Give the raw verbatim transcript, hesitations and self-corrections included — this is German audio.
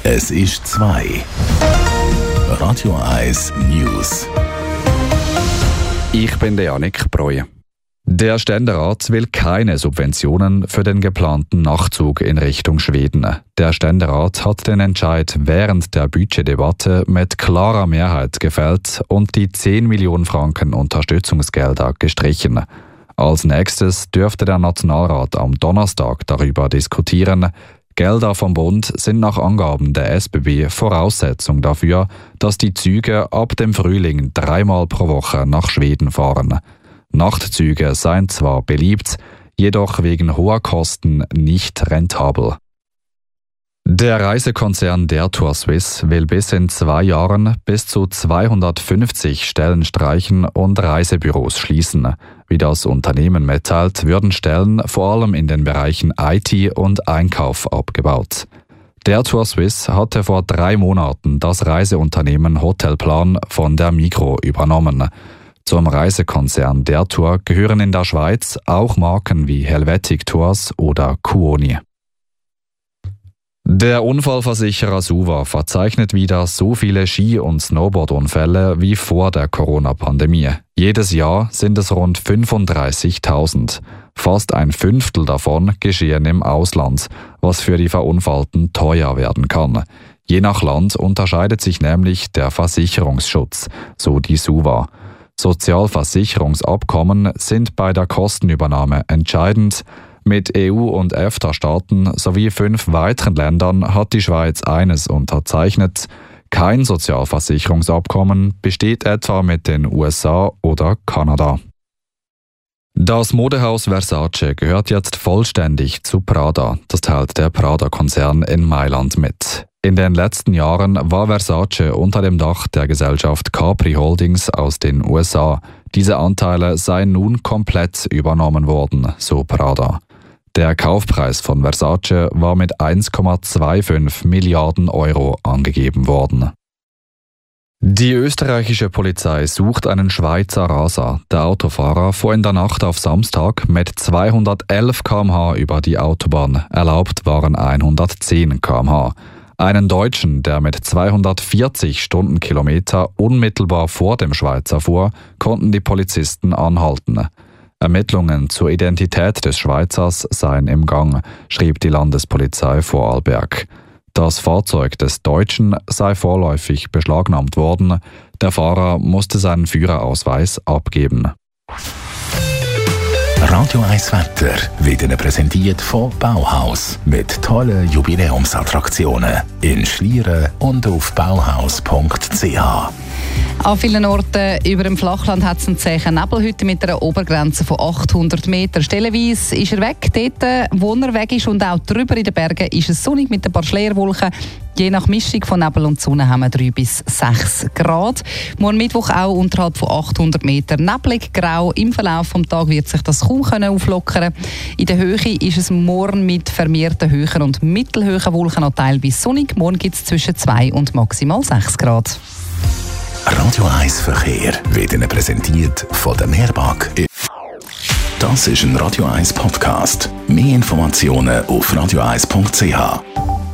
Es ist zwei. Radio eins News. Ich bin der Janik Breuer. Der Ständerat will keine Subventionen für den geplanten Nachtzug in Richtung Schweden. Der Ständerat hat den Entscheid während der Budgetdebatte mit klarer Mehrheit gefällt und die zehn Millionen Franken Unterstützungsgelder gestrichen. Als nächstes dürfte der Nationalrat am Donnerstag darüber diskutieren. Gelder vom Bund sind nach Angaben der S B B Voraussetzung dafür, dass die Züge ab dem Frühling dreimal pro Woche nach Schweden fahren. Nachtzüge seien zwar beliebt, jedoch wegen hoher Kosten nicht rentabel. Der Reisekonzern Der Tour Suisse will bis in zwei Jahren bis zu zweihundertfünfzig Stellen streichen und Reisebüros schließen. Wie das Unternehmen mitteilt, würden Stellen vor allem in den Bereichen I T und Einkauf abgebaut. Der Tour Suisse hatte vor drei Monaten das Reiseunternehmen Hotelplan von der Migros übernommen. Zum Reisekonzern Der Tour gehören in der Schweiz auch Marken wie Helvetic Tours oder Kuoni. Der Unfallversicherer Suva verzeichnet wieder so viele Ski- und Snowboardunfälle wie vor der Corona-Pandemie. Jedes Jahr sind es rund fünfunddreißigtausend. Fast ein Fünftel davon geschehen im Ausland, was für die Verunfallten teuer werden kann. Je nach Land unterscheidet sich nämlich der Versicherungsschutz, so die Suva. Sozialversicherungsabkommen sind bei der Kostenübernahme entscheidend. Mit E U- und EFTA-Staaten sowie fünf weiteren Ländern hat die Schweiz eines unterzeichnet. Kein Sozialversicherungsabkommen besteht etwa mit den U S A oder Kanada. Das Modehaus Versace gehört jetzt vollständig zu Prada. Das teilt der Prada-Konzern in Mailand mit. In den letzten Jahren war Versace unter dem Dach der Gesellschaft Capri Holdings aus den U S A. Diese Anteile seien nun komplett übernommen worden, so Prada. Der Kaufpreis von Versace war mit eins Komma fünfundzwanzig Milliarden Euro angegeben worden. Die österreichische Polizei sucht einen Schweizer Raser. Der Autofahrer fuhr in der Nacht auf Samstag mit zweihundertelf Kilometer pro Stunde über die Autobahn. Erlaubt waren hundertzehn Kilometer pro Stunde. Einen Deutschen, der mit zweihundertvierzig Stundenkilometer unmittelbar vor dem Schweizer fuhr, konnten die Polizisten anhalten. Ermittlungen zur Identität des Schweizers seien im Gang, schrieb die Landespolizei Vorarlberg. Das Fahrzeug des Deutschen sei vorläufig beschlagnahmt worden. Der Fahrer musste seinen Führerausweis abgeben. Radio eins Wetter wird Ihnen präsentiert von Bauhaus mit tollen Jubiläumsattraktionen in Schlieren und auf bauhaus punkt c h. An vielen Orten über dem Flachland hat es einen zähen Nebel heute mit einer Obergrenze von achthundert Metern. Stellenweise ist er weg, dort wo er weg ist, und auch drüber in den Bergen ist es sonnig mit ein paar Schleierwolken. Je nach Mischung von Nebel und Sonne haben wir drei bis sechs Grad. Morgen Mittwoch auch unterhalb von achthundert Metern neblig, grau. Im Verlauf des Tages wird sich das kaum auflockern. In der Höhe ist es morgen mit vermehrten hohen und mittelhohen Wolken noch teilweise sonnig. Morgen gibt es zwischen zwei und maximal sechs Grad. Radio eins Verkehr wird Ihnen präsentiert von der Mehrbank. Das ist ein Radio eins Podcast. Mehr Informationen auf radio eins punkt c h.